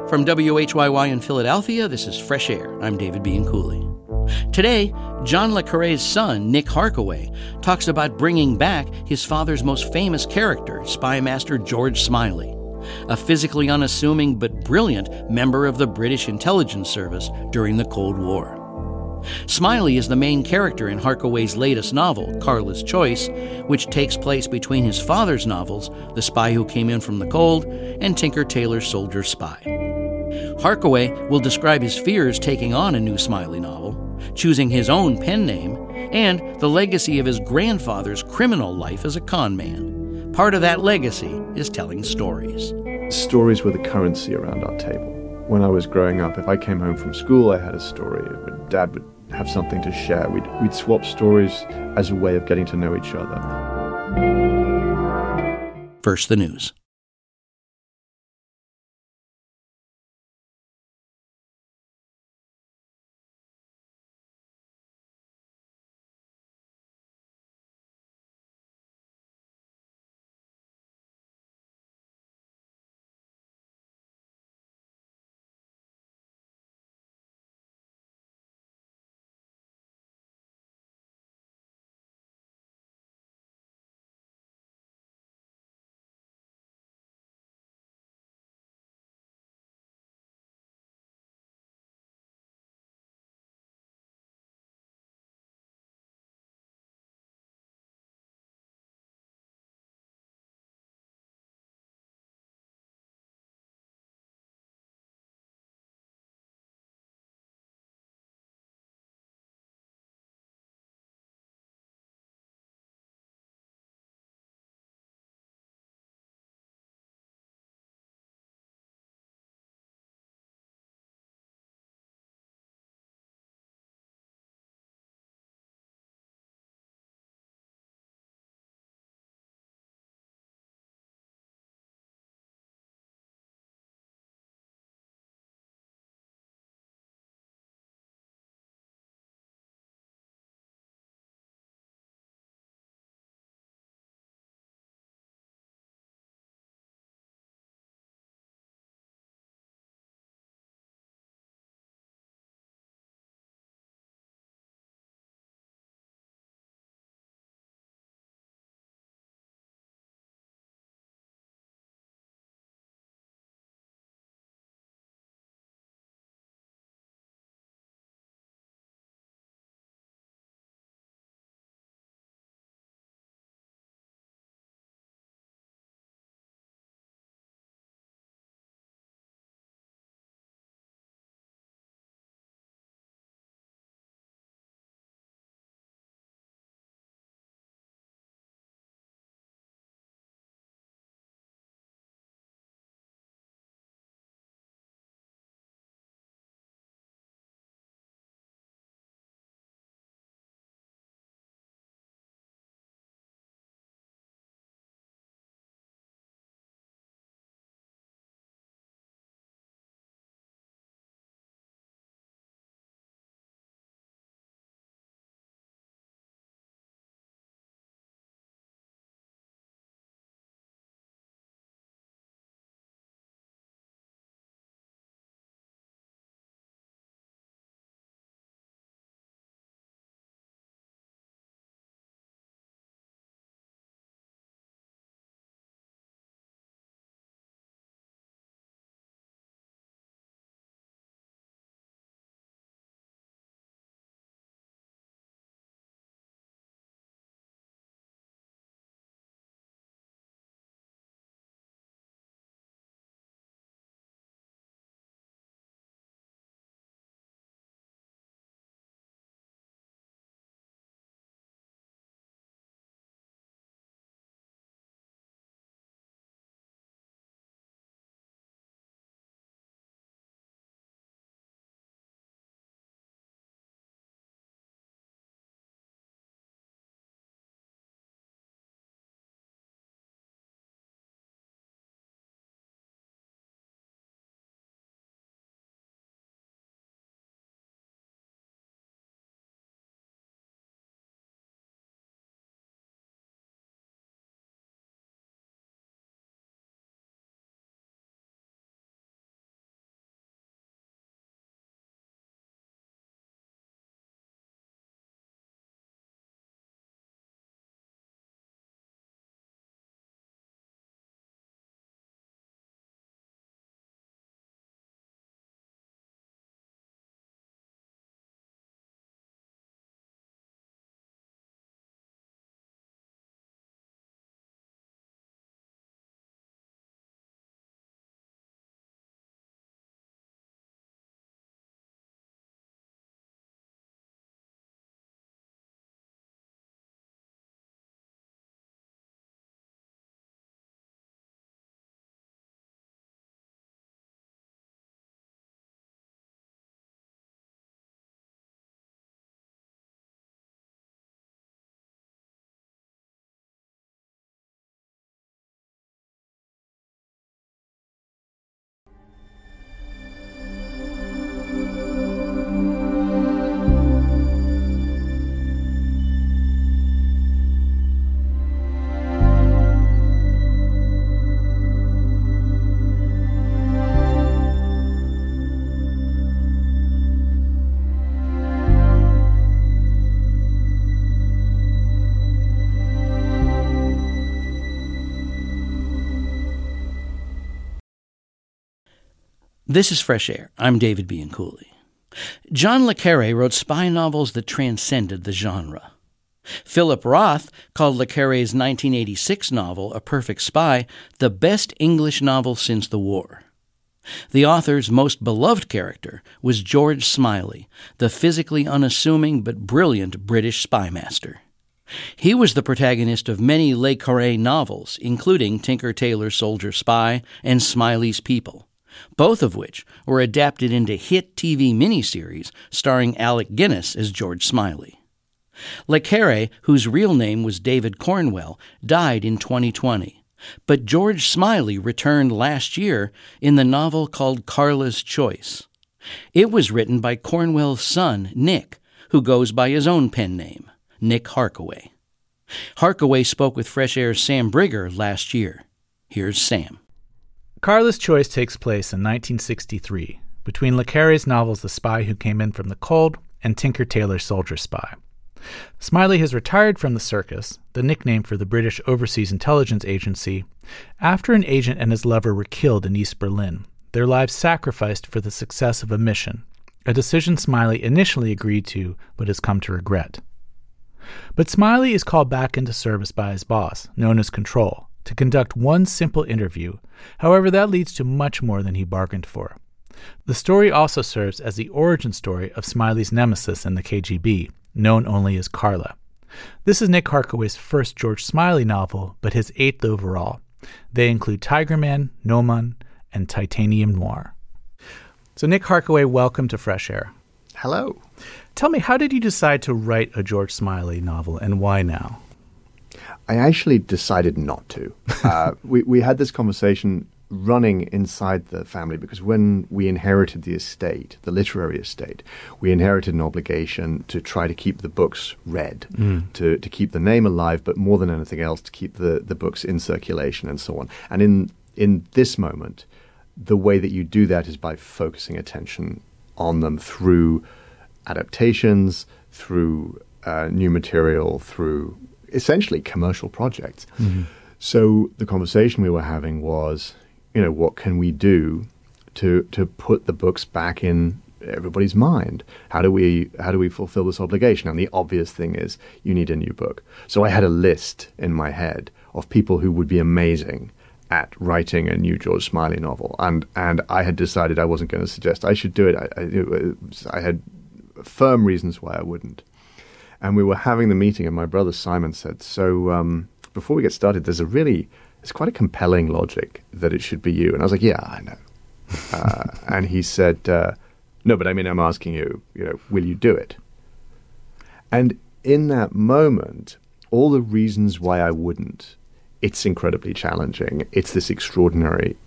From WHYY in Philadelphia, this is Fresh Air. I'm David Bianculli. Today, John le Carré's son, Nick Harkaway, talks about bringing back his father's most famous character, Spy Master George Smiley, a physically unassuming but brilliant member of the British intelligence service during the Cold War. Smiley is the main character in Harkaway's latest novel, Carla's Choice, which takes place between his father's novels, The Spy Who Came In From the Cold and Tinker Tailor Soldier Spy. Harkaway will describe his fears taking on a new Smiley novel, choosing his own pen name, and the legacy of his grandfather's criminal life as a con man. Part of that legacy is telling stories. Stories were the currency around our table. When I was growing up, if I came home from school, I had a story. Dad would have something to share. We'd swap stories as a way of getting to know each other. First, the news. This is Fresh Air. I'm David Bianculli. John le Carré wrote spy novels that transcended the genre. Philip Roth called le Carré's 1986 novel, A Perfect Spy, the best English novel since the war. The author's most beloved character was George Smiley, the physically unassuming but brilliant British spy master. He was the protagonist of many Le Carré novels, including Tinker Tailor Soldier Spy and Smiley's People, both of which were adapted into hit TV miniseries starring Alec Guinness as George Smiley. Le Carré, whose real name was David Cornwell, died in 2020. But George Smiley returned last year in the novel called Carla's Choice. It was written by Cornwell's son, Nick, who goes by his own pen name, Nick Harkaway. Harkaway spoke with Fresh Air's Sam Brigger last year. Here's Sam. Carla's Choice takes place in 1963, between le Carré's novels The Spy Who Came In From the Cold and Tinker Tailor Soldier Spy. Smiley has retired from the circus, the nickname for the British Overseas Intelligence Agency, after an agent and his lover were killed in East Berlin, their lives sacrificed for the success of a mission, a decision Smiley initially agreed to but has come to regret. But Smiley is called back into service by his boss, known as Control, to conduct one simple interview. However, that leads to much more than he bargained for. The story also serves as the origin story of Smiley's nemesis in the KGB, known only as Carla. This is Nick Harkaway's first George Smiley novel, but his 8th overall. They include Tigerman, Gnomon, and Titanium Noir. So Nick Harkaway, welcome to Fresh Air. Hello. Tell me, how did you decide to write a George Smiley novel, and why now? I actually decided not to. We had this conversation running inside the family because when we inherited the estate, the literary estate, we inherited an obligation to try to keep the books read, to keep the name alive, but more than anything else, to keep the books in circulation and so on. And in this moment, the way that you do that is by focusing attention on them through adaptations, through new material, through essentially commercial projects. Mm-hmm. So the conversation we were having was, what can we do to put the books back in everybody's mind? How do we fulfill this obligation? And the obvious thing is you need a new book. So I had a list in my head of people who would be amazing at writing a new George Smiley novel. And I had decided I wasn't going to suggest I should do it. I had firm reasons why I wouldn't. And we were having the meeting, and my brother Simon said, so before we get started, there's quite a compelling logic that it should be you. And I was like, yeah, I know. And he said, no, but I'm asking you, will you do it? And in that moment, all the reasons why I wouldn't, it's incredibly challenging. It's this extraordinary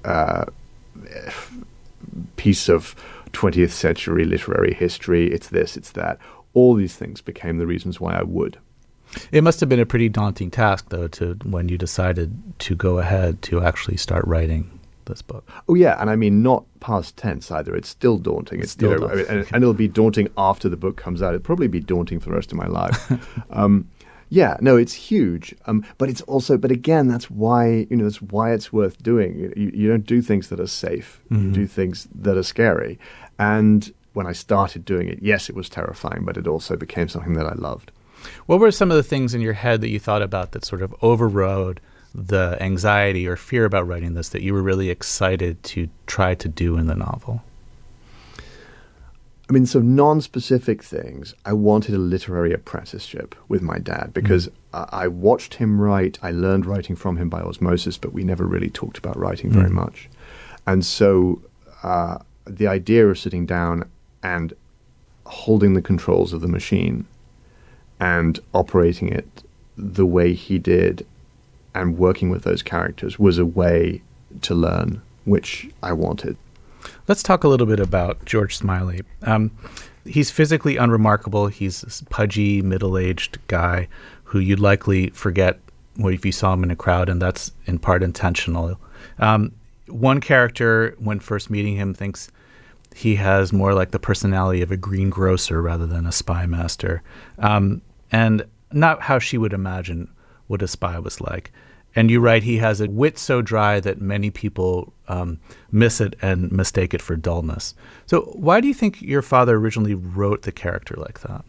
piece of 20th century literary history. It's this, it's that. All these things became the reasons why I would. It must have been a pretty daunting task, though, when you decided to go ahead to actually start writing this book. Oh, yeah, and I mean not past tense either. It's still daunting. It's still daunting. And it'll be daunting after the book comes out. It'll probably be daunting for the rest of my life. It's huge. But again, that's why it's worth doing. You don't do things that are safe. Mm-hmm. You do things that are scary. And when I started doing it, yes, it was terrifying, but it also became something that I loved. What were some of the things in your head that you thought about that sort of overrode the anxiety or fear about writing this that you were really excited to try to do in the novel? I mean, so non-specific things. I wanted a literary apprenticeship with my dad because I watched him write. I learned writing from him by osmosis, but we never really talked about writing very much. And so the idea of sitting down and holding the controls of the machine and operating it the way he did and working with those characters was a way to learn, which I wanted. Let's talk a little bit about George Smiley. He's physically unremarkable. He's this pudgy, middle-aged guy who you'd likely forget if you saw him in a crowd, and that's in part intentional. One character, when first meeting him, thinks he has more like the personality of a greengrocer rather than a spy master, and not how she would imagine what a spy was like. And you write, he has a wit so dry that many people miss it and mistake it for dullness. So why do you think your father originally wrote the character like that?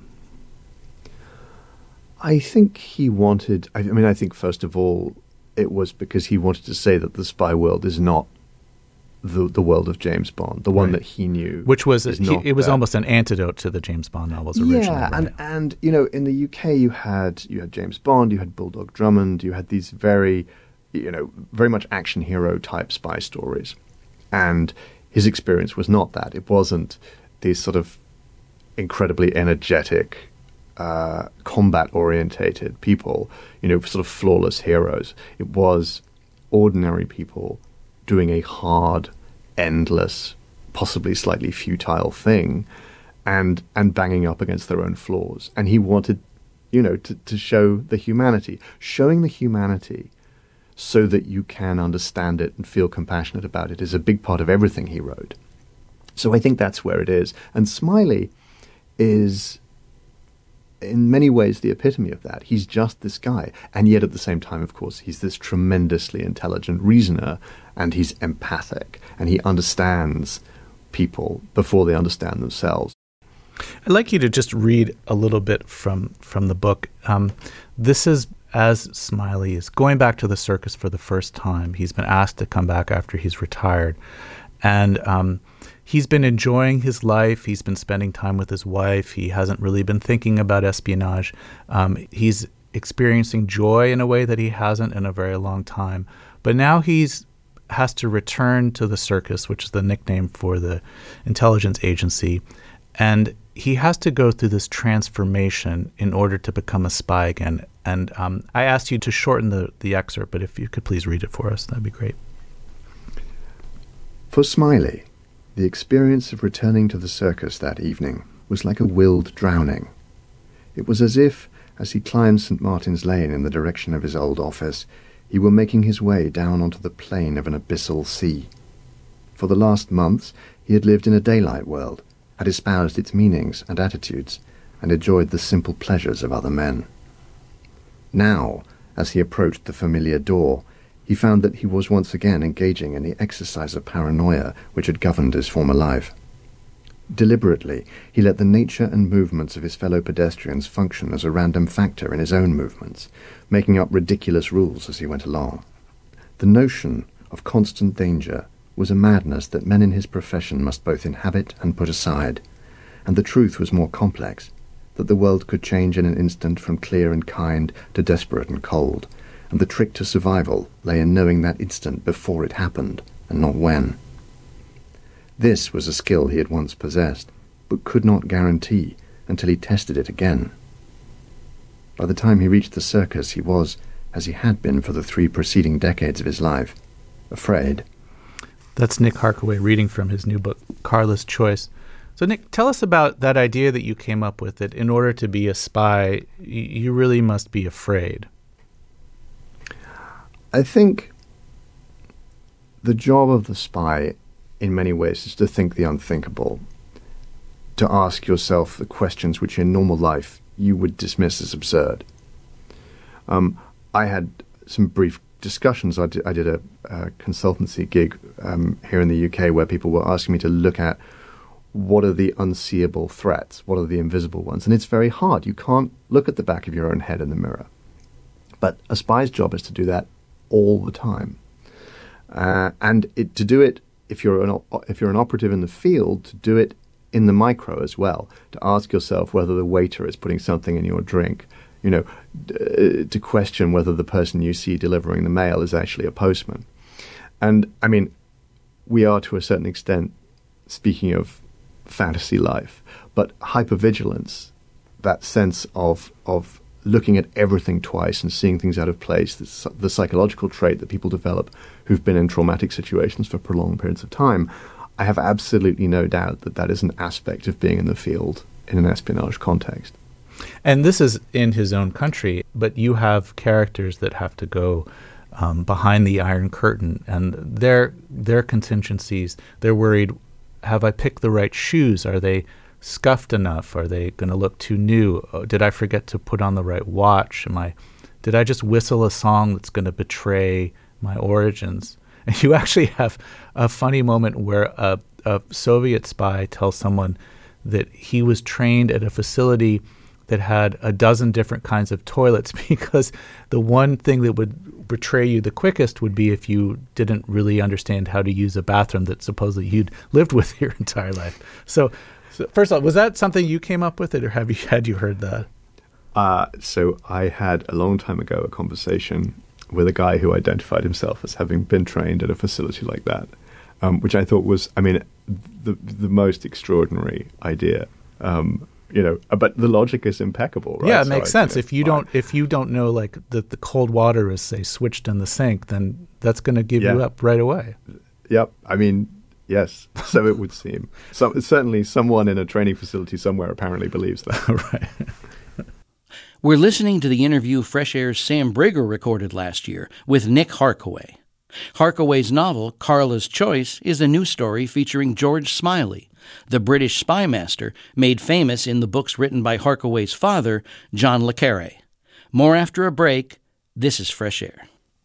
I think he wanted, I think first of all, it was because he wanted to say that the spy world is not the world of James Bond, the one that he knew. Which was, it was almost an antidote to the James Bond novels originally. Yeah, right? and in the UK you had James Bond, you had Bulldog Drummond, you had these very much action hero type spy stories. And his experience was not that. It wasn't these sort of incredibly energetic, combat-orientated people, sort of flawless heroes. It was ordinary people doing a hard, endless, possibly slightly futile thing and banging up against their own flaws. And he wanted, to show the humanity. Showing the humanity so that you can understand it and feel compassionate about it is a big part of everything he wrote. So I think that's where it is. And Smiley is, in many ways, the epitome of that. He's just this guy. And yet at the same time, of course, he's this tremendously intelligent reasoner, and he's empathic, and he understands people before they understand themselves. I'd like you to just read a little bit from the book. This is as Smiley is going back to the circus for the first time. He's been asked to come back after he's retired. And he's been enjoying his life. He's been spending time with his wife. He hasn't really been thinking about espionage. He's experiencing joy in a way that he hasn't in a very long time. But now has to return to the circus, which is the nickname for the intelligence agency. And he has to go through this transformation in order to become a spy again. And I asked you to shorten the excerpt, but if you could please read it for us, that'd be great. For Smiley, the experience of returning to the circus that evening was like a willed drowning. It was as if, as he climbed St. Martin's Lane in the direction of his old office, he were making his way down onto the plain of an abyssal sea. For the last months he had lived in a daylight world, had espoused its meanings and attitudes, and enjoyed the simple pleasures of other men. Now, as he approached the familiar door, he found that he was once again engaging in the exercise of paranoia which had governed his former life. Deliberately, he let the nature and movements of his fellow pedestrians function as a random factor in his own movements, making up ridiculous rules as he went along. The notion of constant danger was a madness that men in his profession must both inhabit and put aside, and the truth was more complex, that the world could change in an instant from clear and kind to desperate and cold, and the trick to survival lay in knowing that instant before it happened, and not when. This was a skill he had once possessed, but could not guarantee until he tested it again. By the time he reached the circus, he was, as he had been for the 3 preceding decades of his life, afraid. That's Nick Harkaway reading from his new book, Carla's Choice. So, Nick, tell us about that idea that you came up with, that in order to be a spy, you really must be afraid. I think the job of the spy, in many ways, is to think the unthinkable, to ask yourself the questions which in normal life you would dismiss as absurd. I had some brief discussions. I did a consultancy gig here in the UK where people were asking me to look at what are the unseeable threats, what are the invisible ones. And it's very hard. You can't look at the back of your own head in the mirror. But a spy's job is to do that all the time. To do it, if you're an operative in the field, to do it in the micro as well, to ask yourself whether the waiter is putting something in your drink, to question whether the person you see delivering the mail is actually a postman. And, I mean, we are to a certain extent, speaking of fantasy life, but hypervigilance, that sense of looking at everything twice and seeing things out of place, the psychological trait that people develop who've been in traumatic situations for prolonged periods of time, I have absolutely no doubt that that is an aspect of being in the field in an espionage context. And this is in his own country, but you have characters that have to go behind the Iron Curtain, and their contingencies, they're worried, have I picked the right shoes? Are they scuffed enough? Are they going to look too new? Did I forget to put on the right watch? Am I did I just whistle a song that's going to betray my origins? And you actually have a funny moment where a Soviet spy tells someone that he was trained at a facility that had a dozen different kinds of toilets, because the one thing that would betray you the quickest would be if you didn't really understand how to use a bathroom that supposedly you'd lived with your entire life. So first of all, was that something you came up with, or had you heard that? So I had a long time ago a conversation with a guy who identified himself as having been trained at a facility like that, which I thought was, the most extraordinary idea. But the logic is impeccable, right? Yeah, it makes sense. If you don't know, like the cold water is, say, switched in the sink, then that's going to give you up right away. Yep. Yes. So it would seem. So certainly someone in a training facility somewhere apparently believes that. Right. We're listening to the interview Fresh Air's Sam Briger recorded last year with Nick Harkaway. Harkaway's novel, Carla's Choice, is a new story featuring George Smiley, the British spy master made famous in the books written by Harkaway's father, John le Carré. More after a break. This is Fresh Air.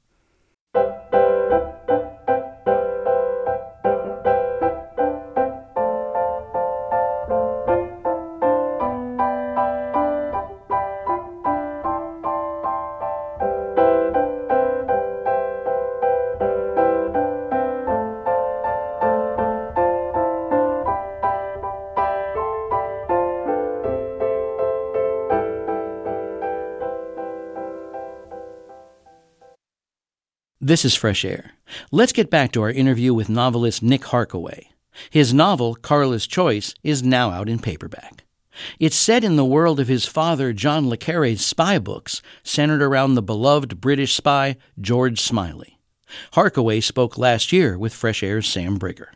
This is Fresh Air. Let's get back to our interview with novelist Nick Harkaway. His novel, Carla's Choice, is now out in paperback. It's set in the world of his father, John le Carré's spy books, centered around the beloved British spy, George Smiley. Harkaway spoke last year with Fresh Air's Sam Briger.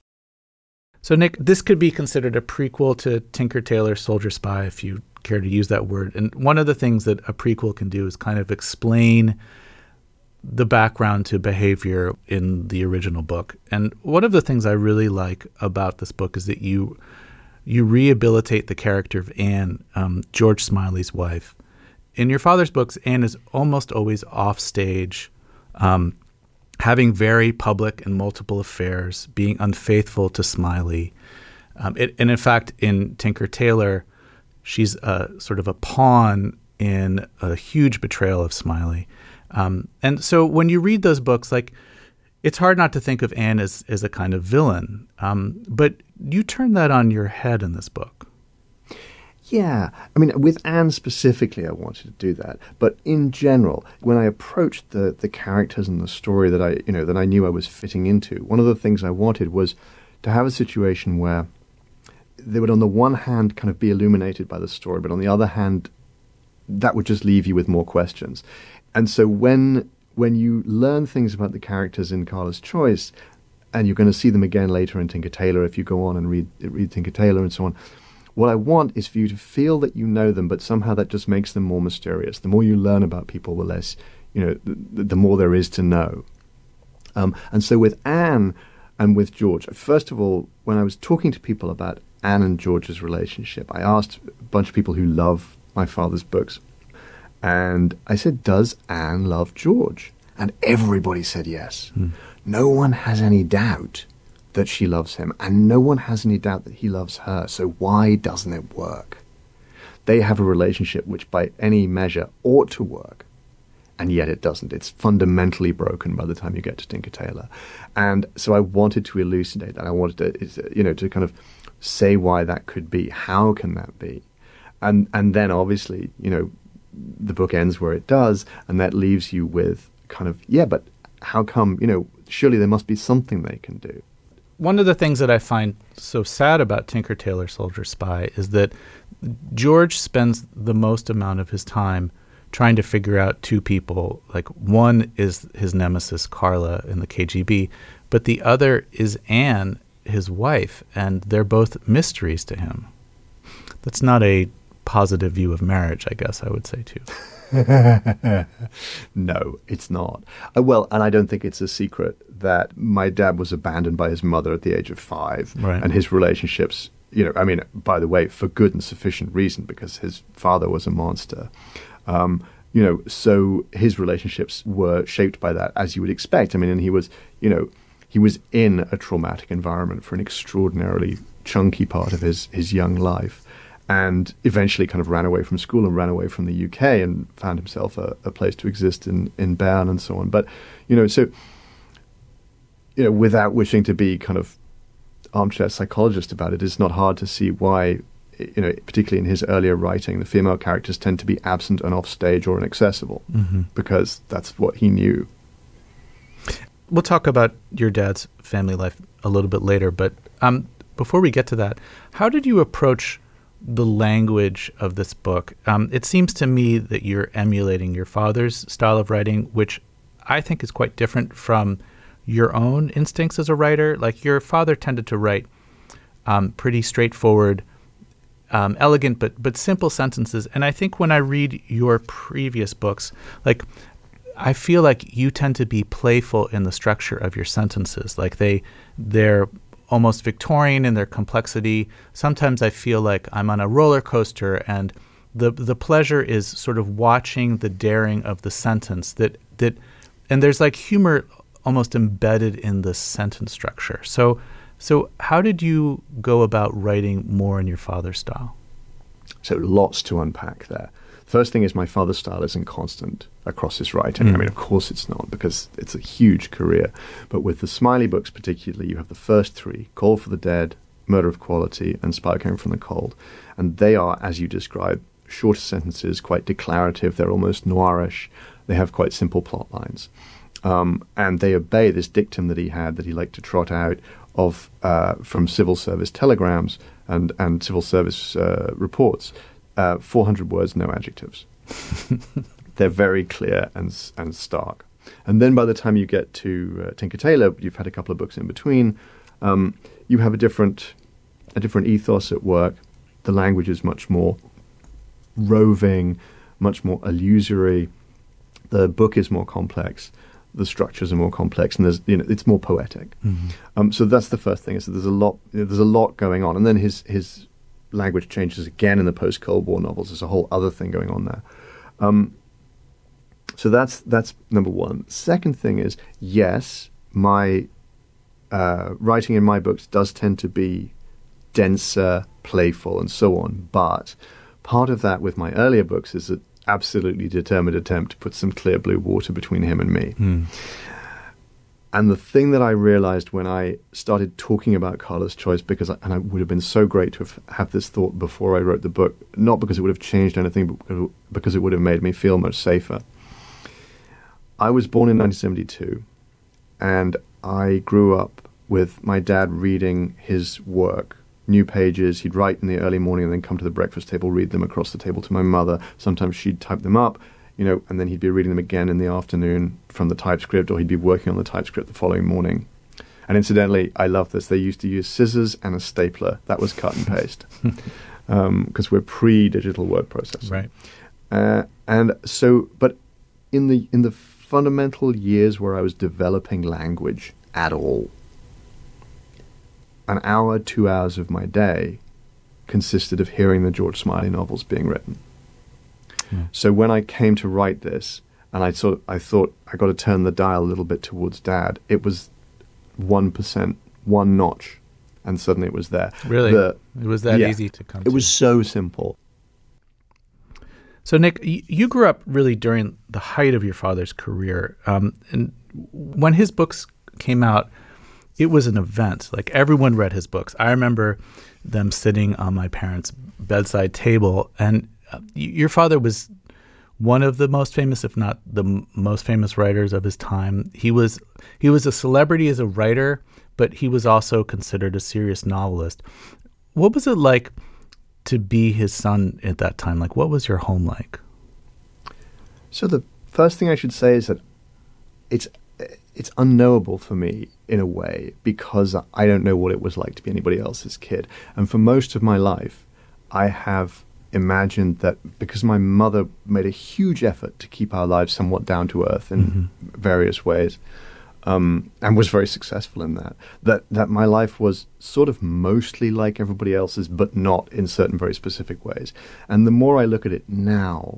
So, Nick, this could be considered a prequel to Tinker Tailor Soldier Spy, if you care to use that word. And one of the things that a prequel can do is kind of explain the background to behavior in the original book. And one of the things I really like about this book is that you rehabilitate the character of Anne, George Smiley's wife. In your father's books, Anne is almost always off stage, having very public and multiple affairs, being unfaithful to Smiley. And in fact, in Tinker Tailor, she's sort of a pawn in a huge betrayal of Smiley. And so when you read those books, like, it's hard not to think of Anne as a kind of villain. But you turn that on your head in this book. Yeah. With Anne specifically, I wanted to do that. But in general, when I approached the characters and the story that I knew I was fitting into, one of the things I wanted was to have a situation where they would, on the one hand, kind of be illuminated by the story, but on the other hand, that would just leave you with more questions. And so when you learn things about the characters in Carla's Choice, and you're going to see them again later in Tinker Tailor if you go on and read Tinker Tailor and so on, what I want is for you to feel that you know them, but somehow that just makes them more mysterious. The more you learn about people, the less, the more there is to know. And so with Anne and with George, first of all, when I was talking to people about Anne and George's relationship, I asked a bunch of people who love my father's books, and I said, does Anne love George? And everybody said yes. No one has any doubt that she loves him, and no one has any doubt that he loves her. So why doesn't it work? They have a relationship which by any measure ought to work, and yet it doesn't. It's fundamentally broken by the time you get to Tinker Tailor. And so I wanted to elucidate that. I wanted to kind of say why that could be. How can that be? And then obviously, the book ends where it does, and that leaves you with kind of, but how come, surely there must be something they can do. One of the things that I find so sad about Tinker Tailor Soldier Spy is that George spends the most amount of his time trying to figure out two people. Like, one is his nemesis, Carla, in the KGB, but the other is Anne, his wife, and they're both mysteries to him. That's not a positive view of marriage, I guess I would say, too. No, it's not. Well, and I don't think it's a secret that my dad was abandoned by his mother at the age of 5. Right. And his relationships, by the way, for good and sufficient reason, because his father was a monster. So his relationships were shaped by that, as you would expect. I mean, and he was in a traumatic environment for an extraordinarily chunky part of his young life, and eventually kind of ran away from school and ran away from the UK and found himself a place to exist in Bern and so on. But, without wishing to be kind of armchair psychologist about it, it's not hard to see why, particularly in his earlier writing, the female characters tend to be absent and off stage or inaccessible, because that's what he knew. We'll talk about your dad's family life a little bit later, but before we get to that, how did you approach the language of this book? It seems to me that you're emulating your father's style of writing, which I think is quite different from your own instincts as a writer. Like, your father tended to write pretty straightforward, elegant but simple sentences. And I think when I read your previous books, like, I feel like you tend to be playful in the structure of your sentences. Like, they're almost Victorian in their complexity. Sometimes I feel like I'm on a roller coaster, and the pleasure is sort of watching the daring of the sentence and there's like humor almost embedded in the sentence structure. So how did you go about writing more in your father's style? So lots to unpack there. First thing is, my father's style isn't constant across his writing. I mean, of course it's not, because it's a huge career. But with the Smiley books particularly, you have the first three: Call for the Dead, Murder of Quality, and Spy Came from the Cold. And they are, as you described, shorter sentences, quite declarative. They're almost noirish. They have quite simple plot lines. And they obey this dictum that he liked to trot out of from civil service telegrams and civil service reports. 400 words, no adjectives. They're very clear and stark. And then by the time you get to Tinker Tailor, you've had a couple of books in between. You have a different ethos at work. The language is much more roving, much more illusory. The book is more complex. The structures are more complex, and it's more poetic. So that's the first thing. Is that there's a lot going on, and then his language changes again in the post-Cold War novels. There's a whole other thing going on there. So that's number one. Second thing is, yes, my writing in my books does tend to be denser, playful, and so on. But part of that with my earlier books is an absolutely determined attempt to put some clear blue water between him and me. And the thing that I realized when I started talking about Carla's Choice, and it would have been so great to have this thought before I wrote the book, not because it would have changed anything, but because it would have made me feel much safer. I was born in 1972, and I grew up with my dad reading his work, new pages. He'd write in the early morning and then come to the breakfast table, read them across the table to my mother. Sometimes she'd type them up, and then he'd be reading them again in the afternoon from the typescript, or he'd be working on the typescript the following morning. And incidentally, I love this. They used to use scissors and a stapler. That was cut and paste, because we're pre-digital word processing. Right. And so, but in the fundamental years where I was developing language at all, an hour, 2 hours of my day consisted of hearing the George Smiley novels being written. So when I came to write this, and I thought I got to turn the dial a little bit towards Dad, it was 1%, one notch, and suddenly it was there. Really? It was that easy to come to. It was so simple. So, Nick, you grew up really during the height of your father's career. And when his books came out, it was an event. Like, everyone read his books. I remember them sitting on my parents' bedside table, and your father was one of the most famous, if not the most famous writers of his time. He was a celebrity as a writer, but he was also considered a serious novelist. What was it like to be his son at that time? Like, what was your home like? So the first thing I should say is that it's unknowable for me in a way, because I don't know what it was like to be anybody else's kid. And for most of my life, I have imagined that because my mother made a huge effort to keep our lives somewhat down to earth in various ways, and was very successful in that my life was sort of mostly like everybody else's, but not in certain very specific ways. And the more I look at it now,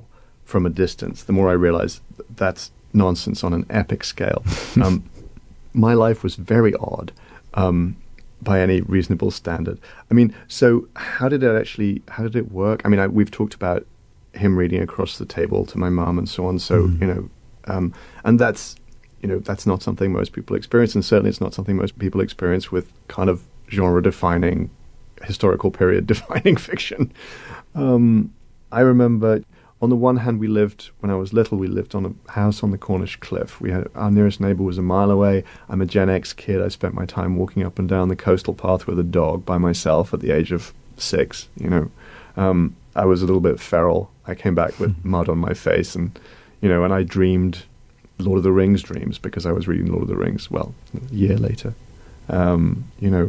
from a distance, the more I realized that's nonsense on an epic scale. My life was very odd by any reasonable standard. I mean, so how did it work? I mean, we've talked about him reading across the table to my mom and so on. So, and that's not something most people experience. And certainly it's not something most people experience with kind of genre-defining, historical period-defining fiction. I remember, on the one hand, when I was little, we lived on a house on the Cornish cliff. Our nearest neighbor was a mile away. I'm a Gen X kid. I spent my time walking up and down the coastal path with a dog by myself at the age of 6, I was a little bit feral. I came back with mud on my face, and I dreamed Lord of the Rings dreams because I was reading Lord of the Rings, well, a year later. And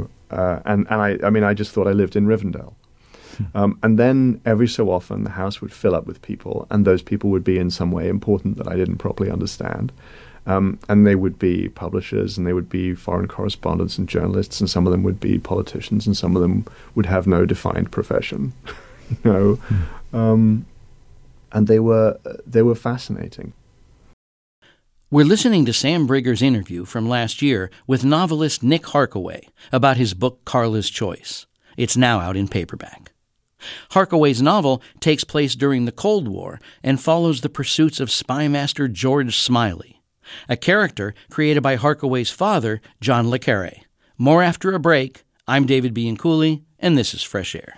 I just thought I lived in Rivendell. And then every so often the house would fill up with people, and those people would be in some way important that I didn't properly understand. And they would be publishers, and they would be foreign correspondents and journalists, and some of them would be politicians, and some of them would have no defined profession. And they were fascinating. We're listening to Sam Brigger's interview from last year with novelist Nick Harkaway about his book Carla's Choice. It's now out in paperback. Harkaway's novel takes place during the Cold War and follows the pursuits of spy master George Smiley, a character created by Harkaway's father, John le Carré. More after a break. I'm David B. Cooley, and this is Fresh Air.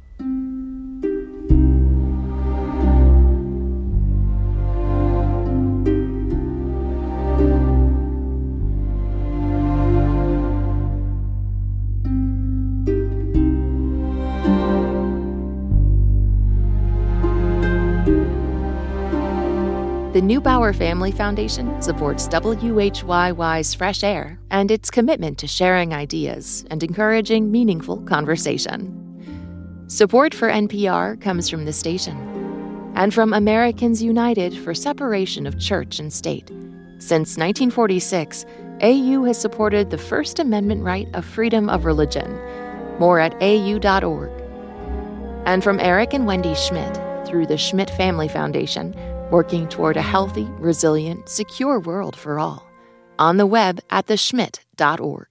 The Neubauer Family Foundation supports WHYY's Fresh Air and its commitment to sharing ideas and encouraging meaningful conversation. Support for NPR comes from the station and from Americans United for Separation of Church and State. Since 1946, AU has supported the First Amendment right of freedom of religion. More at au.org. And from Eric and Wendy Schmidt through the Schmidt Family Foundation, working toward a healthy, resilient, secure world for all. On the web at theschmidt.org.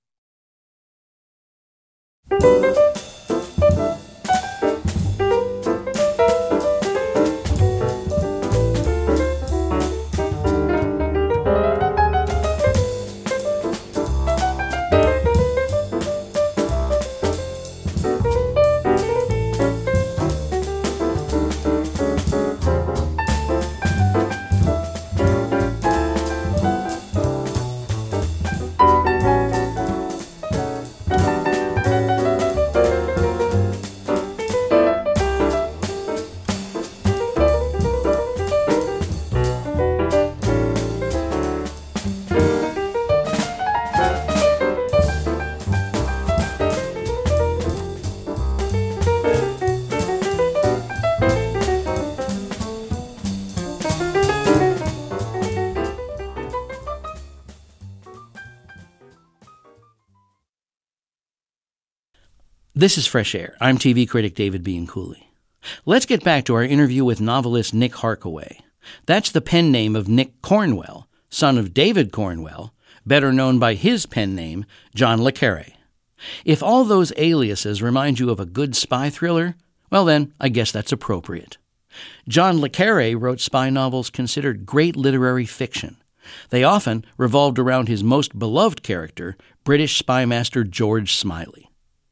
This is Fresh Air. I'm TV critic David B. Cooley. Let's get back to our interview with novelist Nick Harkaway. That's the pen name of Nick Cornwell, son of David Cornwell, better known by his pen name, John le Carré. If all those aliases remind you of a good spy thriller, well then, I guess that's appropriate. John le Carré wrote spy novels considered great literary fiction. They often revolved around his most beloved character, British spy master George Smiley.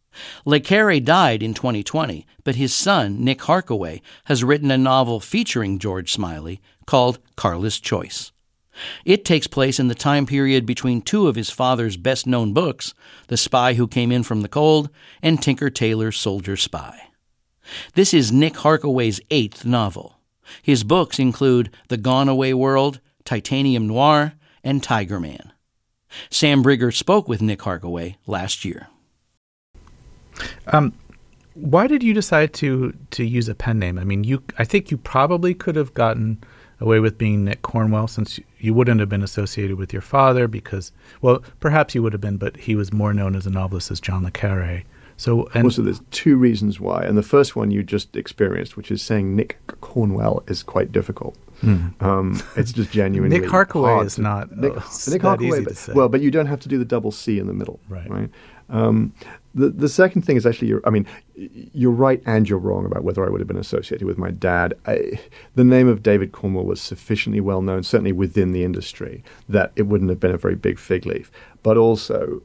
Le Carré died in 2020, but his son, Nick Harkaway, has written a novel featuring George Smiley called Carla's Choice. It takes place in the time period between two of his father's best-known books, The Spy Who Came In From the Cold and Tinker Tailor Soldier Spy. This is Nick Harkaway's 8th novel. His books include The Gone Away World, Titanium Noir, and Tiger Man. Sam Brigger spoke with Nick Harkaway last year. Why did you decide to use a pen name? I mean, I think you probably could have gotten away with being Nick Cornwell since you wouldn't have been associated with your father because, well, perhaps you would have been, but he was more known as a novelist as John le Carré. Also, there's two reasons why. And the first one you just experienced, which is saying Nick Cornwell, is quite difficult. It's just genuinely Nick Harkaway hard is not Nick Harkaway, easy to say. Well, but you don't have to do the double C in the middle. Right? The second thing is actually, you're right and you're wrong about whether I would have been associated with my dad. The name of David Cornwell was sufficiently well known, certainly within the industry, that it wouldn't have been a very big fig leaf. But also,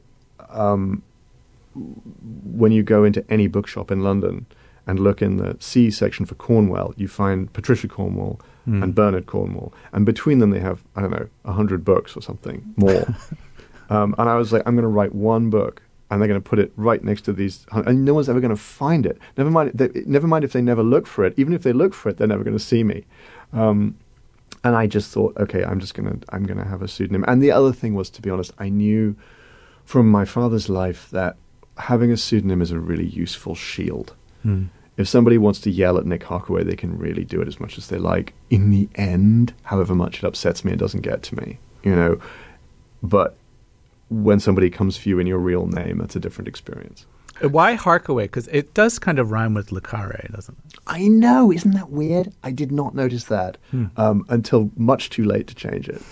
when you go into any bookshop in London and look in the C section for Cornwell, you find Patricia Cornwell and Bernard Cornwell. And between them, they have, 100 books or something more. And I was like, I'm going to write one book, and they're going to put it right next to these, and no one's ever going to find it. Never mind if they never look for it. Even if they look for it, they're never going to see me. And I just thought, okay, I'm going to have a pseudonym. And the other thing was, to be honest, I knew from my father's life that having a pseudonym is a really useful shield. If somebody wants to yell at Nick Harkaway, they can really do it as much as they like. In the end, however much it upsets me, it doesn't get to me, But when somebody comes for you in your real name, that's a different experience. Why Harkaway? Because it does kind of rhyme with Le Carré, doesn't it? I know. Isn't that weird? I did not notice that until much too late to change it.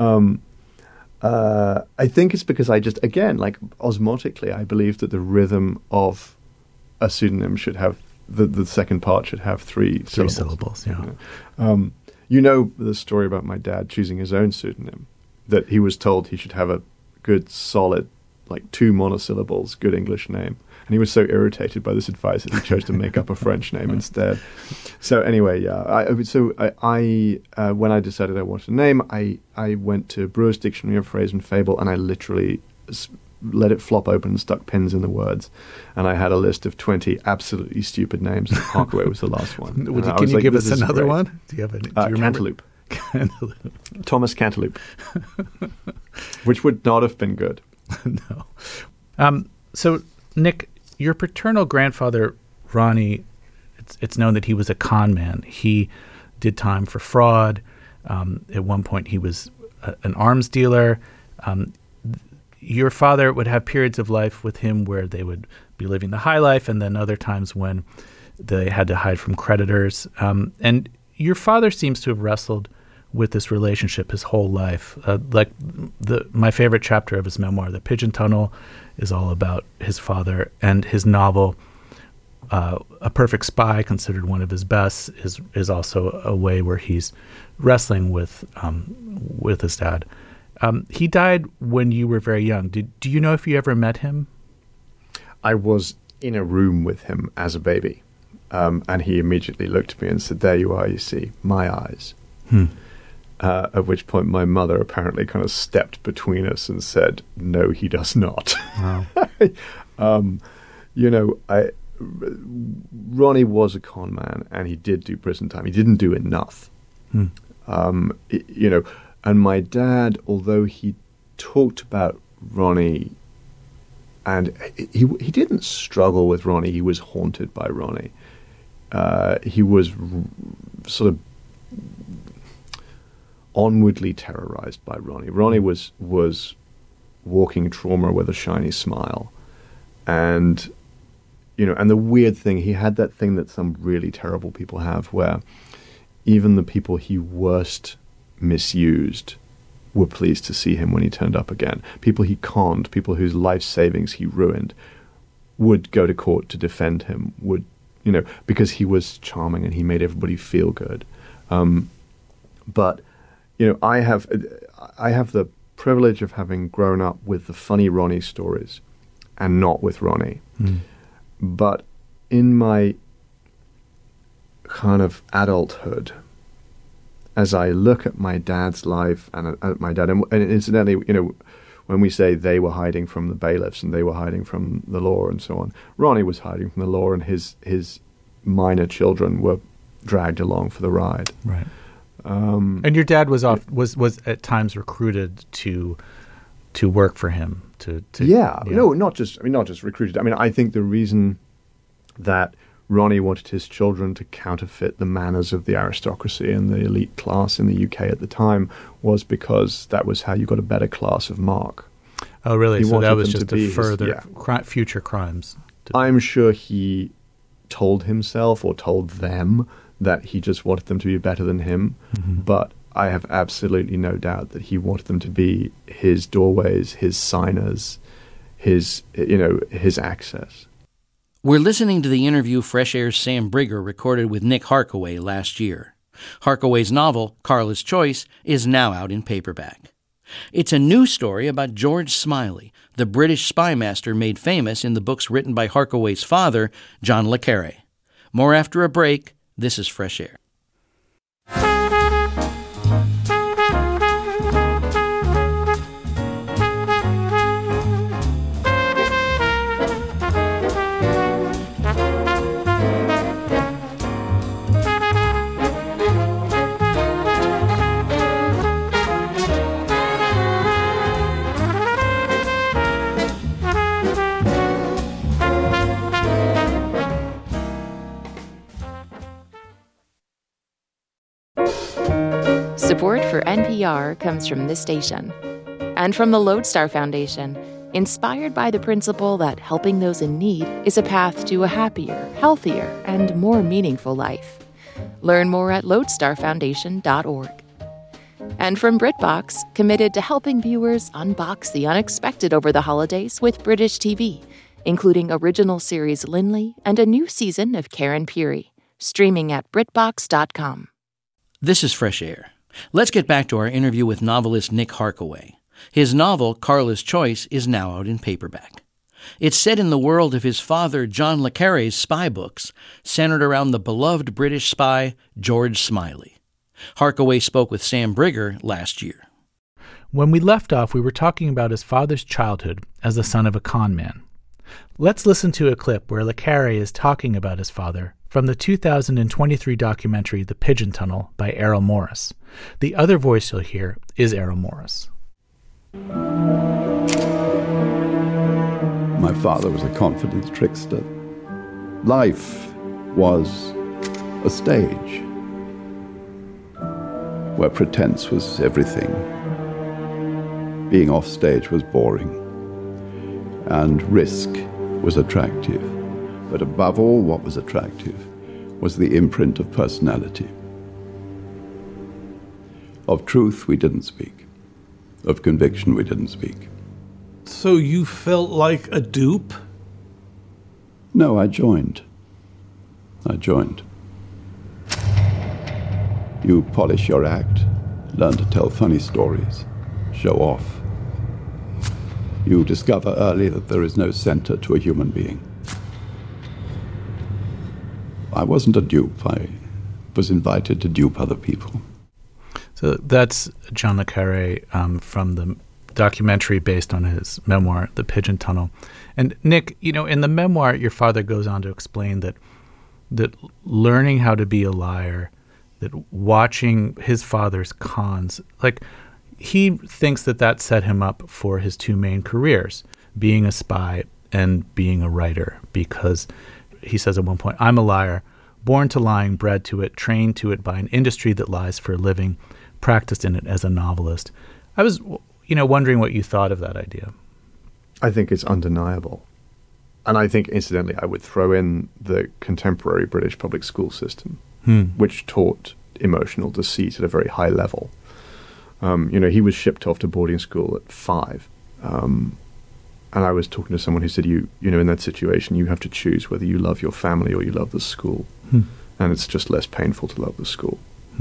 I think it's because I just, again, like osmotically, I believe that the rhythm of a pseudonym should have, the second part should have three syllables. Yeah. The story about my dad choosing his own pseudonym, that he was told he should have a good, solid, like 2 monosyllables, good English name. And he was so irritated by this advice that he chose to make up a French name instead. So anyway, I when I decided I wanted a name, I went to Brewer's Dictionary of Phrase and Fable, and I literally let it flop open and stuck pins in the words. And I had a list of 20 absolutely stupid names, and Harkaway was the last one. Can you give us another one? Do you have any? Do you remember? Cantaloupe. Thomas Cantaloupe. Which would not have been good. No. So, Nick, your paternal grandfather, Ronnie, it's known that he was a con man. He did time for fraud. At one point, he was an arms dealer. Your father would have periods of life with him where they would be living the high life, and then other times when they had to hide from creditors. And your father seems to have wrestled with this relationship his whole life. My favorite chapter of his memoir, The Pigeon Tunnel, is all about his father, and his novel, A Perfect Spy, considered one of his best, is also a way where he's wrestling with his dad. He died when you were very young. Do you know if you ever met him? I was in a room with him as a baby, and he immediately looked at me and said, "There you are, you see, my eyes." At which point my mother apparently kind of stepped between us and said, "No, he does not." Wow. Ronnie was a con man, and he did do prison time. He didn't do enough. And my dad, although he talked about Ronnie, and he didn't struggle with Ronnie, he was haunted by Ronnie. He was sort of onwardly terrorized by Ronnie. Ronnie was walking trauma with a shiny smile. And the weird thing, he had that thing that some really terrible people have, where even the people he worst misused were pleased to see him when he turned up again. People he conned, people whose life savings he ruined, would go to court to defend him, because he was charming and he made everybody feel good. But I have the privilege of having grown up with the funny Ronnie stories and not with Ronnie. But in my kind of adulthood, as I look at my dad's life and at my dad, and incidentally, when we say they were hiding from the bailiffs and they were hiding from the law and so on, Ronnie was hiding from the law, and his minor children were dragged along for the ride. Right. And your dad was at times recruited to work for him. No, not just recruited. I mean, I think the reason that Ronnie wanted his children to counterfeit the manners of the aristocracy and the elite class in the UK at the time was because that was how you got a better class of mark. Oh, really? So that was just to further future crimes. I'm sure he told himself or told them that he just wanted them to be better than him, but I have absolutely no doubt that he wanted them to be his doorways, his signers, his access. We're listening to the interview Fresh Air's Sam Brigger recorded with Nick Harkaway last year. Harkaway's novel, Carla's Choice, is now out in paperback. It's a new story about George Smiley, the British spy master made famous in the books written by Harkaway's father, John le Carré. More after a break. This is Fresh Air. Support for NPR comes from this station and from the Lodestar Foundation, inspired by the principle that helping those in need is a path to a happier, healthier, and more meaningful life. Learn more at lodestarfoundation.org. And from BritBox, committed to helping viewers unbox the unexpected over the holidays with British TV, including original series Linley and a new season of Karen Peary, streaming at BritBox.com. This is Fresh Air. Let's get back to our interview with novelist Nick Harkaway. His novel, Carla's Choice, is now out in paperback. It's set in the world of his father, John le Carré's spy books, centered around the beloved British spy, George Smiley. Harkaway spoke with Sam Brigger last year. When we left off, we were talking about his father's childhood as the son of a con man. Let's listen to a clip where le Carré is talking about his father from the 2023 documentary The Pigeon Tunnel by Errol Morris. The other voice you'll hear is Errol Morris. My father was a confidence trickster. Life was a stage where pretense was everything. Being off stage was boring, and risk was attractive. But above all, what was attractive was the imprint of personality. Of truth, we didn't speak. Of conviction, we didn't speak. So you felt like a dupe? No, I joined. You polish your act, learn to tell funny stories, show off. You discover early that there is no center to a human being. I wasn't a dupe. I was invited to dupe other people. So that's John le Carré from the documentary based on his memoir, The Pigeon Tunnel. And Nick, in the memoir, your father goes on to explain that learning how to be a liar, that watching his father's cons, he thinks that set him up for his two main careers, being a spy and being a writer, because he says at one point, I'm a liar, born to lying, bred to it, trained to it by an industry that lies for a living, practiced in it as a novelist. I was, wondering what you thought of that idea. I think it's undeniable. And I think, incidentally, I would throw in the contemporary British public school system, which taught emotional deceit at a very high level. He was shipped off to boarding school at 5. And I was talking to someone who said, in that situation, you have to choose whether you love your family or you love the school. And it's just less painful to love the school.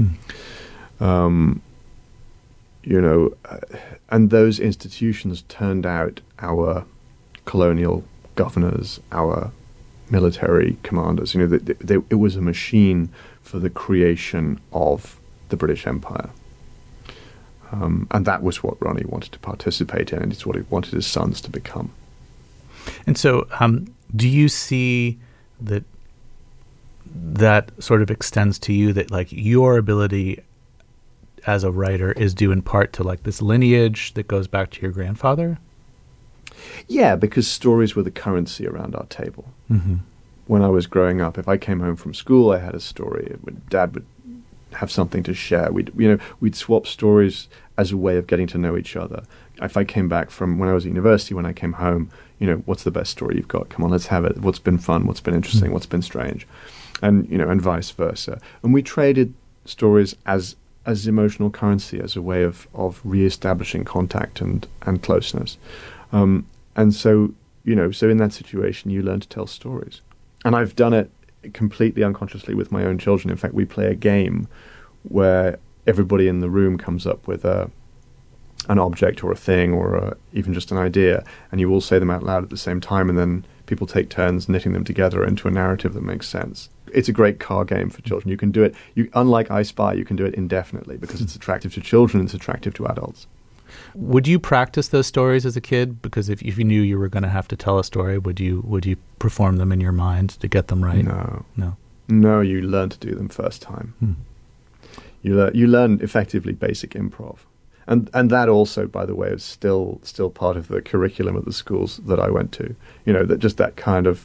And those institutions turned out our colonial governors, our military commanders. It was a machine for the creation of the British Empire. And that was what Ronnie wanted to participate in, and it's what he wanted his sons to become. And so do you see that sort of extends to you, that your ability as a writer is due in part to this lineage that goes back to your grandfather? Yeah, because stories were the currency around our table. When I was growing up, if I came home from school, I had a story. Dad would have something to share. We'd swap stories as a way of getting to know each other. If I came back from when I was at university, when I came home, what's the best story you've got? Come on, let's have it. What's been fun? What's been interesting? What's been strange? And, and vice versa. And we traded stories as emotional currency, as a way of reestablishing contact and closeness. And so, so in that situation, you learn to tell stories. And I've done it completely unconsciously with my own children. In fact, we play a game where everybody in the room comes up with an object or a thing or even just an idea, and you all say them out loud at the same time, and then people take turns knitting them together into a narrative that makes sense. It's a great car game for children. You can do it, unlike I Spy, you can do it indefinitely because it's attractive to children and it's attractive to adults. Would you practice those stories as a kid? Because if you knew you were going to have to tell a story, would you perform them in your mind to get them right? No, you learn to do them first time. You learn effectively basic improv. And that also, by the way, is still part of the curriculum at the schools that I went to. That kind of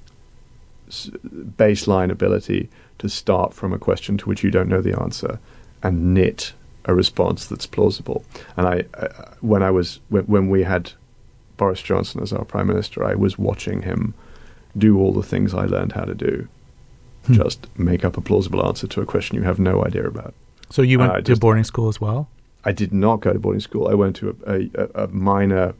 baseline ability to start from a question to which you don't know the answer and knit a response that's plausible. And when we had Boris Johnson as our Prime Minister, I was watching him do all the things I learned how to do. Just make up a plausible answer to a question you have no idea about. So you went to boarding school as well? I did not go to boarding school. I went to a minor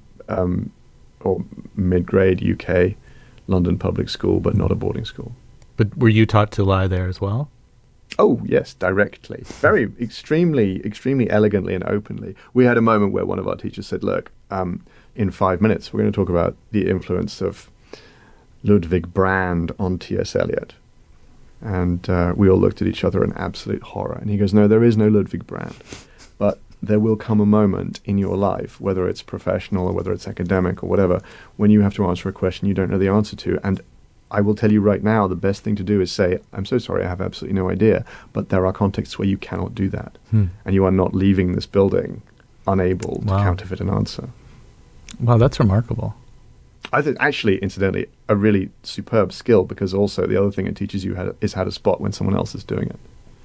or mid-grade UK London public school, but not a boarding school. But were you taught to lie there as well? Oh, yes, directly. Very extremely elegantly and openly. We had a moment where one of our teachers said, look, in 5 minutes, we're going to talk about the influence of Ludwig Brand on T.S. Eliot. And we all looked at each other in absolute horror. And he goes, no, there is no Ludwig Brand. But there will come a moment in your life, whether it's professional or whether it's academic or whatever, when you have to answer a question you don't know the answer to. And I will tell you right now, the best thing to do is say, I'm so sorry, I have absolutely no idea. But there are contexts where you cannot do that. And you are not leaving this building unable to counterfeit an answer. Wow, that's remarkable. I think, actually, incidentally, a really superb skill, because also the other thing it teaches you is how to spot when someone else is doing it.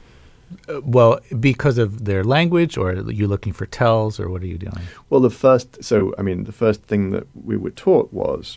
Well, because of their language, or are you looking for tells, or what are you doing? Well, the first thing that we were taught was,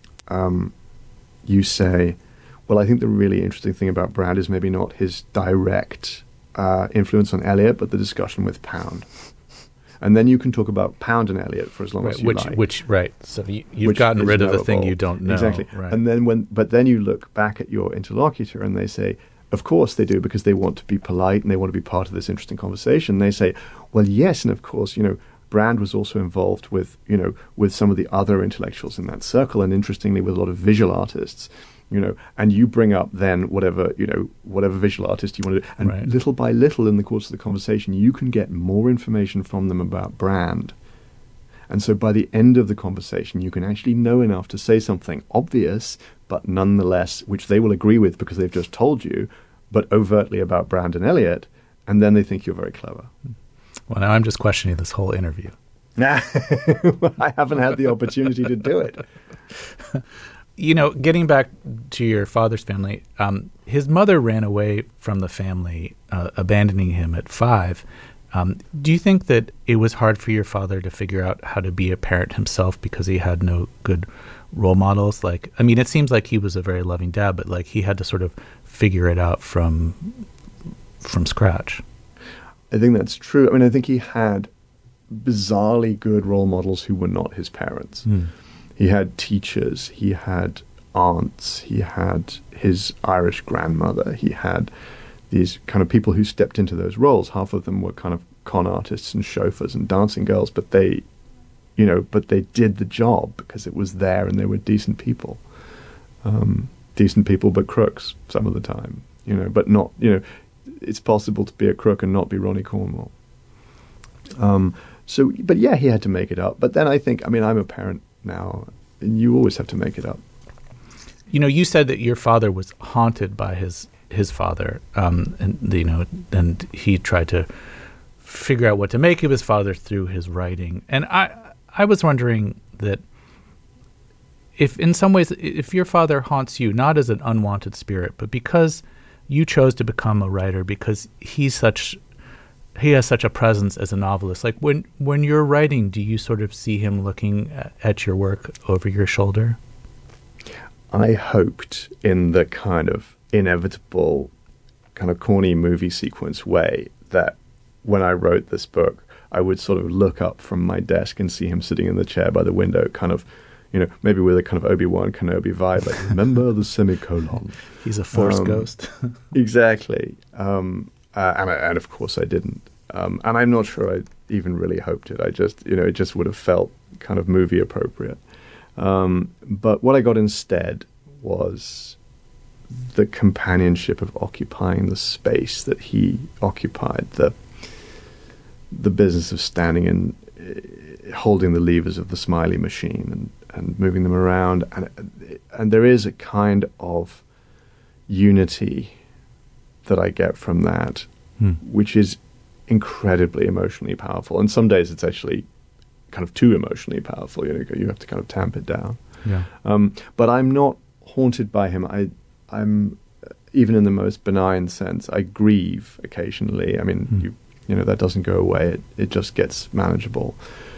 you say, well, I think the really interesting thing about Brand is maybe not his direct influence on Eliot, but the discussion with Pound. And then you can talk about Pound and Eliot for as long as you like. Right. So you've gotten rid of the thing you don't know. Exactly. Right. And then you look back at your interlocutor and they say, of course they do, because they want to be polite and they want to be part of this interesting conversation. They say, well, yes, and of course, Brand was also involved with some of the other intellectuals in that circle, and interestingly, with a lot of visual artists, and you bring up then whatever visual artist you want to do, and little by little in the course of the conversation, you can get more information from them about Brand. And so by the end of the conversation, you can actually know enough to say something obvious, but nonetheless, which they will agree with because they've just told you, but overtly about Brand and Eliot, and then they think you're very clever. Well, now I'm just questioning this whole interview. I haven't had the opportunity to do it. Getting back to your father's family, his mother ran away from the family, abandoning him at 5. Do you think that it was hard for your father to figure out how to be a parent himself because he had no good role models? It seems like he was a very loving dad, but he had to sort of figure it out from scratch. I think that's true. I think he had bizarrely good role models who were not his parents. He had teachers, he had aunts, he had his Irish grandmother, he had these kind of people who stepped into those roles. Half of them were kind of con artists and chauffeurs and dancing girls, but they did the job because it was there and they were decent people. Decent people, but crooks some of the time, but not, it's possible to be a crook and not be Ronnie Cornwell. But yeah, he had to make it up. But then I think, I'm a parent now, and you always have to make it up. You said that your father was haunted by his father, and he tried to figure out what to make of his father through his writing. And I was wondering that if in some ways, if your father haunts you, not as an unwanted spirit, but because you chose to become a writer, because he's such he has such a presence as a novelist. Like when you're writing, do you sort of see him looking at your work over your shoulder? I hoped in the kind of inevitable, kind of corny movie sequence way that when I wrote this book, I would sort of look up from my desk and see him sitting in the chair by the window, kind of, maybe with a kind of Obi-Wan Kenobi vibe, like, remember the semicolon. He's a Force ghost. Exactly. And of course I didn't. And I'm not sure I even really hoped it. I just, it just would have felt kind of movie appropriate. But what I got instead was the companionship of occupying the space that he occupied, the business of standing and holding the levers of the Smiley machine and moving them around. And there is a kind of unity that I get from that, which is incredibly emotionally powerful. And some days it's actually kind of too emotionally powerful. You have to kind of tamp it down. Yeah. But I'm not haunted by him. I'm even in the most benign sense. I grieve occasionally. I mean, that doesn't go away. It just gets manageable.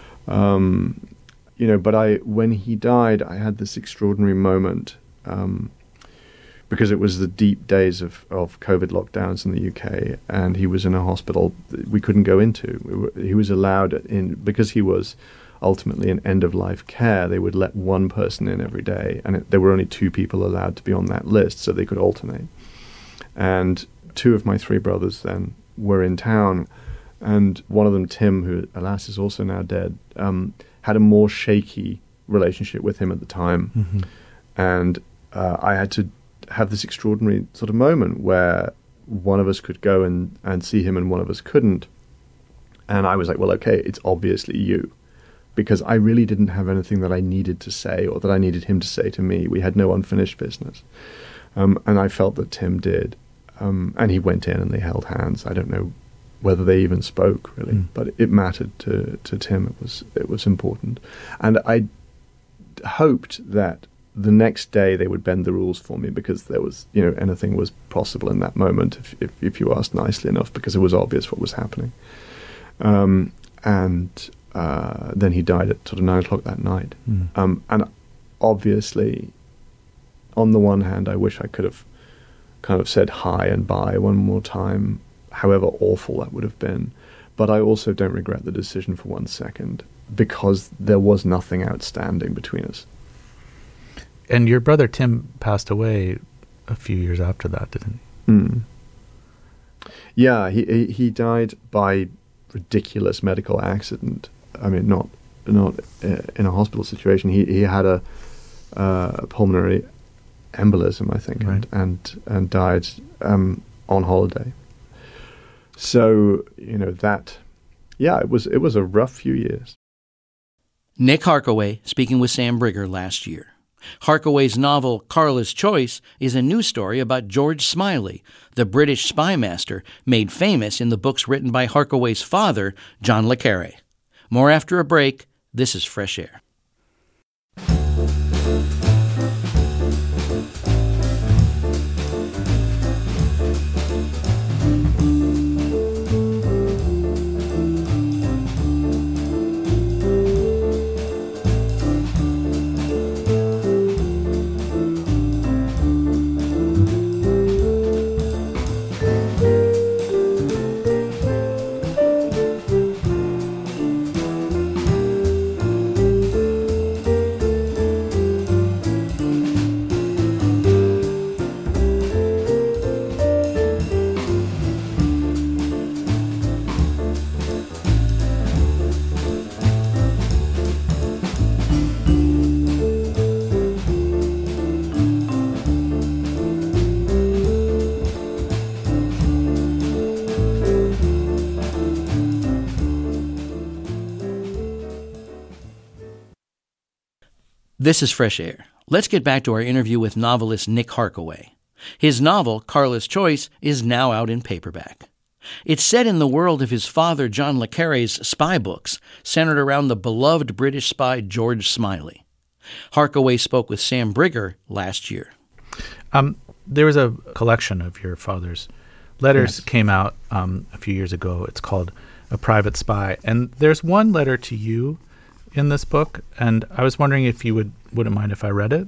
But when he died, I had this extraordinary moment because it was the deep days of COVID lockdowns in the UK, and he was in a hospital we couldn't go into. He was allowed in because he was ultimately in end-of-life care. They would let one person in every day, and there were only 2 people allowed to be on that list, so they could alternate. And 2 of my 3 brothers then were in town, and one of them, Tim, who alas is also now dead, had a more shaky relationship with him at the time. And I had to have this extraordinary sort of moment where one of us could go and see him and one of us couldn't. And I was like, well, okay, it's obviously you. Because I really didn't have anything that I needed to say or that I needed him to say to me. We had no unfinished business. And I felt that Tim did. And he went in and they held hands. I don't know whether they even spoke, really. But it mattered to Tim. It was important. And I hoped that the next day they would bend the rules for me because there was, anything was possible in that moment if you asked nicely enough, because it was obvious what was happening. Then he died at sort of 9 o'clock that night. And obviously, on the one hand, I wish I could have kind of said hi and bye one more time, however awful that would have been. But I also don't regret the decision for 1 second, because there was nothing outstanding between us. And your brother Tim passed away a few years after that, didn't he? Yeah, he died by ridiculous medical accident. I mean, not in a hospital situation. He had a pulmonary embolism, I think, right. and died on holiday. So that, yeah, it was a rough few years. Nick Harkaway speaking with Sam Briger last year. Harkaway's novel Carla's Choice is a new story about George Smiley, the British spy master made famous in the books written by Harkaway's father, John le Carré. More after a break. This is Fresh Air. This is Fresh Air. Let's get back to our interview with novelist Nick Harkaway. His novel, Carla's Choice, is now out in paperback. It's set in the world of his father, John le Carré's spy books, centered around the beloved British spy George Smiley. Harkaway spoke with Sam Briger last year. There was a collection of your father's letters Yes. came out a few years ago. It's called A Private Spy. And there's one letter to you in this book, and I was wondering if you wouldn't mind if I read it.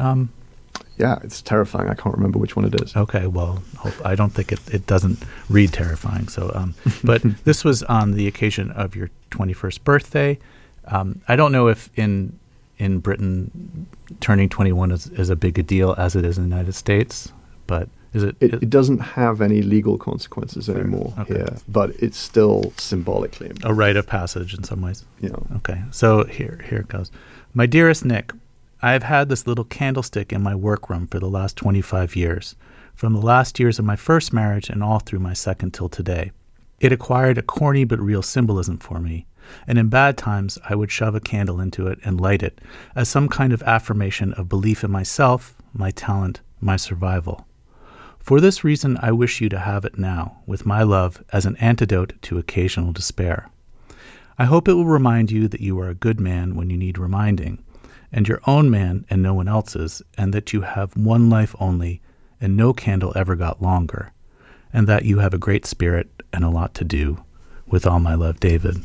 Yeah, it's terrifying. I can't remember which one it is. Okay, well, I don't think it doesn't read terrifying. So, but this was on the occasion of your 21st birthday. I don't know if in Britain turning 21 is a big a deal as it is in the United States, but is it? It doesn't have any legal consequences anymore Okay. here, but it's still symbolically important. A rite of passage in some ways. You know. Okay, so here it goes. My dearest Nick, I have had this little candlestick in my workroom for the last 25 years, from the last years of my first marriage and all through my second till today. It acquired a corny but real symbolism for me, and in bad times I would shove a candle into it and light it as some kind of affirmation of belief in myself, my talent, my survival. For this reason, I wish you to have it now, with my love, as an antidote to occasional despair. I hope it will remind you that you are a good man when you need reminding, and your own man and no one else's, and that you have one life only, and no candle ever got longer, and that you have a great spirit and a lot to do. With all my love, David.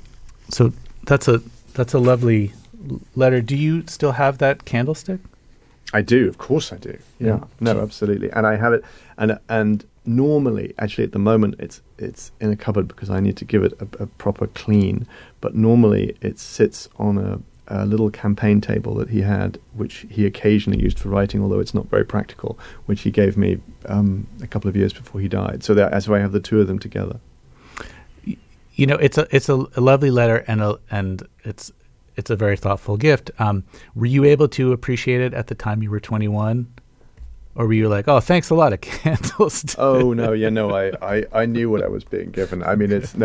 So that's a lovely letter. Do you still have that candlestick? I do, of course I do. Yeah, no, absolutely. And I have it, and normally, actually, at the moment, it's in a cupboard because I need to give it a proper clean. But normally, it sits on a little campaign table that he had, which he occasionally used for writing, although it's not very practical, which he gave me a couple of years before he died. So that's why I have the two of them together. You know, it's a lovely letter, and it's a very thoughtful gift. Were you able to appreciate it at the time you were 21? Or were you like, oh, thanks a lot, a candlestick? Oh no, yeah, no, I knew what I was being given. I mean, it's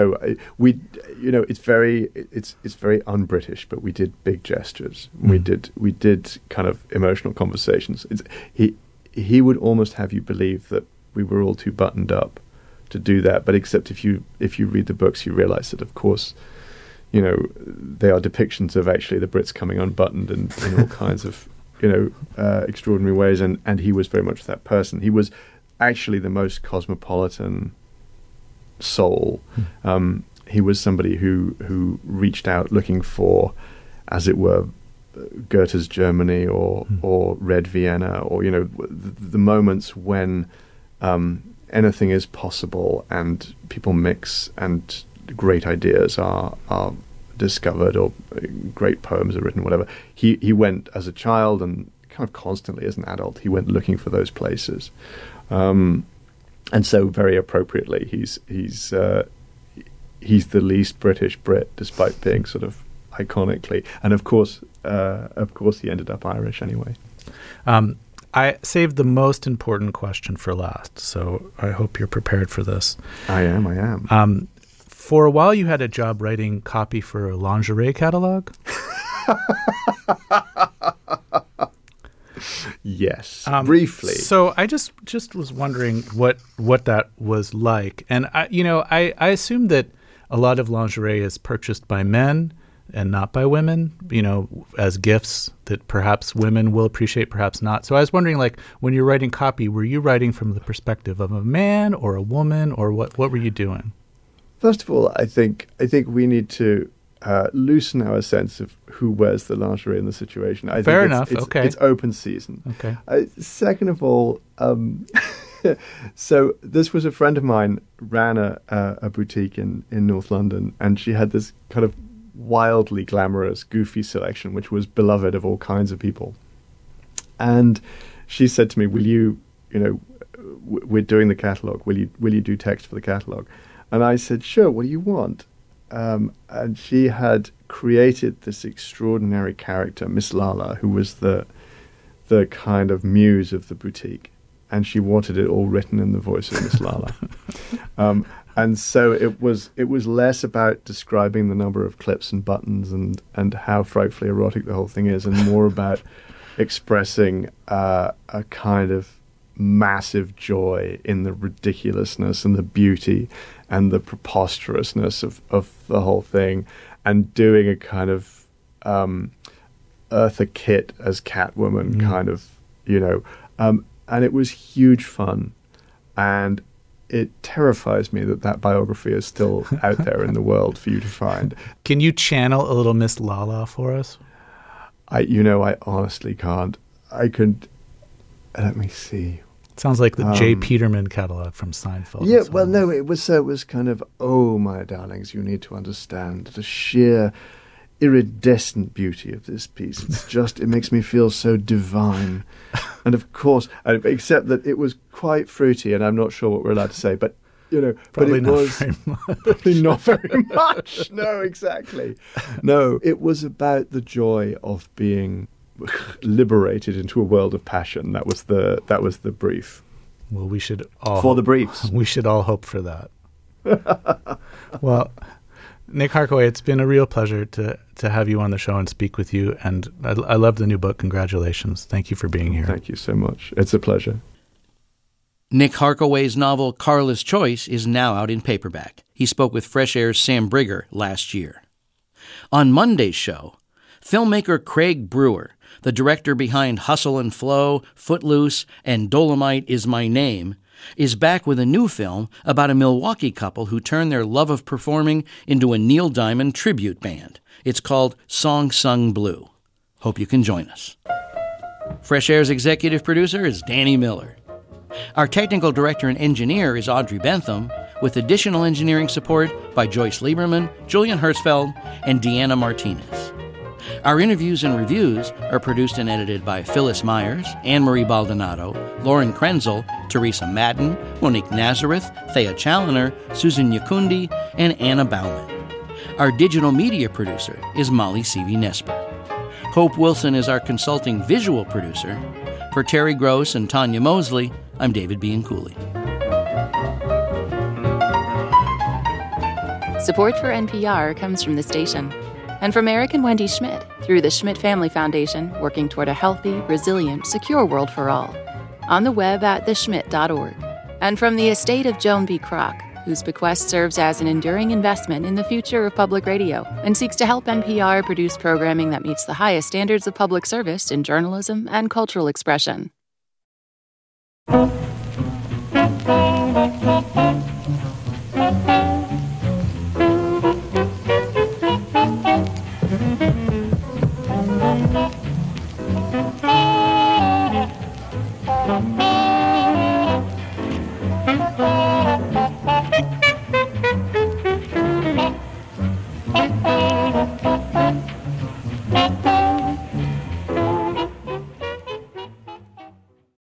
very un-British, but we did big gestures. We did kind of emotional conversations. He would almost have you believe that we were all too buttoned up to do that. But except if you read the books, you realize that, of course, you know, they are depictions of actually the Brits coming unbuttoned in all kinds of, extraordinary ways, and he was very much that person. He was actually the most cosmopolitan soul. He was somebody who reached out looking for, as it were, Goethe's Germany or Red Vienna, or the moments when anything is possible and people mix and great ideas are discovered, or great poems are written, whatever. He went as a child, and kind of constantly as an adult, he went looking for those places. And so very appropriately, he's the least British Brit, despite being sort of iconically. And of course he ended up Irish anyway. I saved the most important question for last, so I hope you're prepared for this. I am. For a while, you had a job writing copy for a lingerie catalog? Yes, briefly. So I just was wondering what that was like. And I assume that a lot of lingerie is purchased by men and not by women, as gifts that perhaps women will appreciate, perhaps not. So I was wondering, like, when you're writing copy, were you writing from the perspective of a man or a woman, or what were you doing? First of all, I think we need to loosen our sense of who wears the lingerie in the situation. Fair enough. Okay. It's open season. Okay. Second of all, so this was a friend of mine ran a boutique in North London, and she had this kind of wildly glamorous, goofy selection, which was beloved of all kinds of people. And she said to me, "Will you, we're doing the catalog. Will you do text for the catalog?" And I said, "Sure, what do you want?" And she had created this extraordinary character, Miss Lala, who was the kind of muse of the boutique. And she wanted it all written in the voice of Miss Lala. And so it was less about describing the number of clips and buttons and how frightfully erotic the whole thing is, and more about expressing a kind of massive joy in the ridiculousness and the beauty and the preposterousness of the whole thing, and doing a kind of Eartha Kitt as Catwoman kind of, and it was huge fun. And it terrifies me that biography is still out there in the world for you to find. Can you channel a little Miss Lala for us? I honestly can't. I could. Let me see. It sounds like the J. Peterman catalog from Seinfeld. Yeah, well, no, it was kind of, oh, my darlings, you need to understand the sheer iridescent beauty of this piece. It's just, it makes me feel so divine. And of course, except that it was quite fruity, and I'm not sure what we're allowed to say, but, probably but it was very much. Probably not very much. No, exactly. No, it was about the joy of being liberated into a world of passion. That was the brief. Well, we should all for the briefs. We should all hope for that. Well, Nick Harkaway, it's been a real pleasure to have you on the show and speak with you. And I love the new book. Congratulations. Thank you for being here. Thank you so much. It's a pleasure. Nick Harkaway's novel Carla's Choice is now out in paperback. He spoke with Fresh Air's Sam Brigger last year. On Monday's show, filmmaker Craig Brewer, the director behind Hustle and Flow, Footloose, and Dolomite Is My Name, is back with a new film about a Milwaukee couple who turned their love of performing into a Neil Diamond tribute band. It's called Song Sung Blue. Hope you can join us. Fresh Air's executive producer is Danny Miller. Our technical director and engineer is Audrey Bentham, with additional engineering support by Joyce Lieberman, Julian Hertzfeld, and Deanna Martinez. Our interviews and reviews are produced and edited by Phyllis Myers, Anne-Marie Baldonado, Lauren Krenzel, Teresa Madden, Monique Nazareth, Thea Challoner, Susan Yakundi, and Anna Bauman. Our digital media producer is Molly Seavey-Nesper. Hope Wilson is our consulting visual producer. For Terry Gross and Tanya Mosley, I'm David Bianculli. Support for NPR comes from the station and from Eric and Wendy Schmidt through the Schmidt Family Foundation, working toward a healthy, resilient, secure world for all. On the web at theschmidt.org. And from the estate of Joan B. Kroc, whose bequest serves as an enduring investment in the future of public radio and seeks to help NPR produce programming that meets the highest standards of public service in journalism and cultural expression.